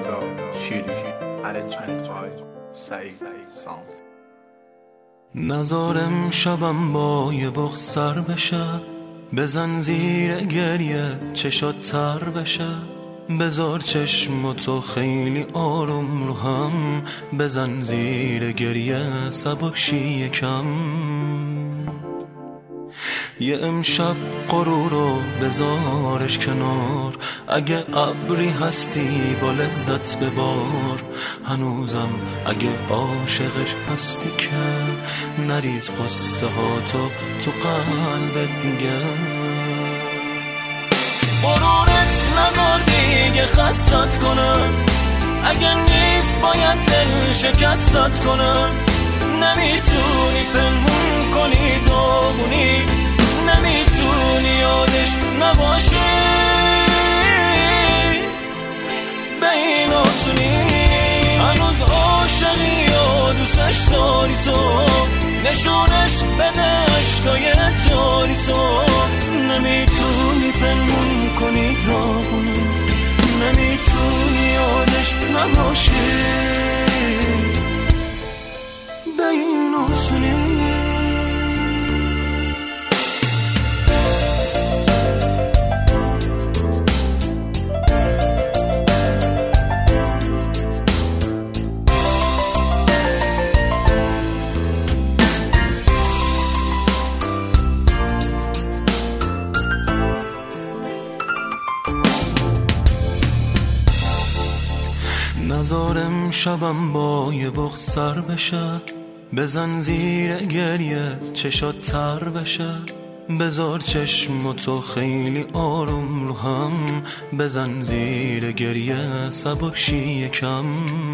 رضا شیری ارنجمنت بای سعید سام. نذارم شبم با یه بغض سر بشه، بزن زیر گریه چشات تر بشه، بذار چشم تو خیلی آروم رو هم، بزن زیر گریه سبکشی یکم. یه امشب غرورو بذارش کنار، اگه ابری هستی با لذت ببار، هنوزم اگه عاشقش هستی که نریز قصه ها تو قلبت دیگه. غرورت نذار دیگه خستت کنن، اگه نیست باید دل شکستت کنن. نمیتونی پنهون کنی داغونی، نمیتونی یادش نباشی به این آسونی. هنوز عاشقی و دوستش داری تو، نشونش بده عشقای جاری تو. نمیتونی پنهون کنی داغونی، نمیتونی یادش نباشی به این آسونی. نذارم شبم با یه بغض سر بشه، بزن زیر گریه چشات تر بشه، بذار چشم تو خیلی آروم رو هم، بزن زیر گریه سبکشی یکم.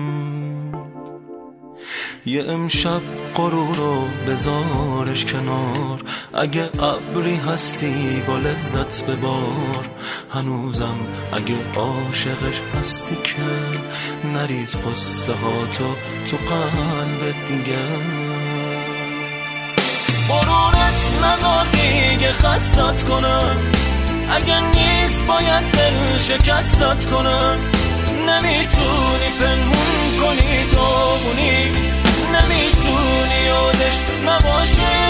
یه امشب غرورو بذارش کنار، اگه ابری هستی با لذت ببار، هنوزم اگه عاشقش هستی که نریز قصه ها تو قلبت دیگه. غرورت نذار دیگه خستت کنن، اگه نیست باید دل شکستت کنن. نمیتونی پنهون کنی داغونی، نمیتونی یادش نباشی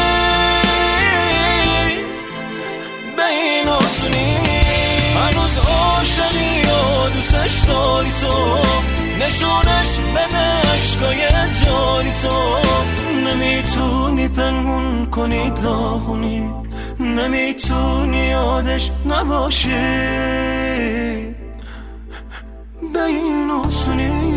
به این آسونی. هنوز عاشقی و دوستش داری تو، نشونش بده عشقای جاری تو. نمیتونی پنهون کنی داغونی، نمیتونی یادش نباشی به این آسونی.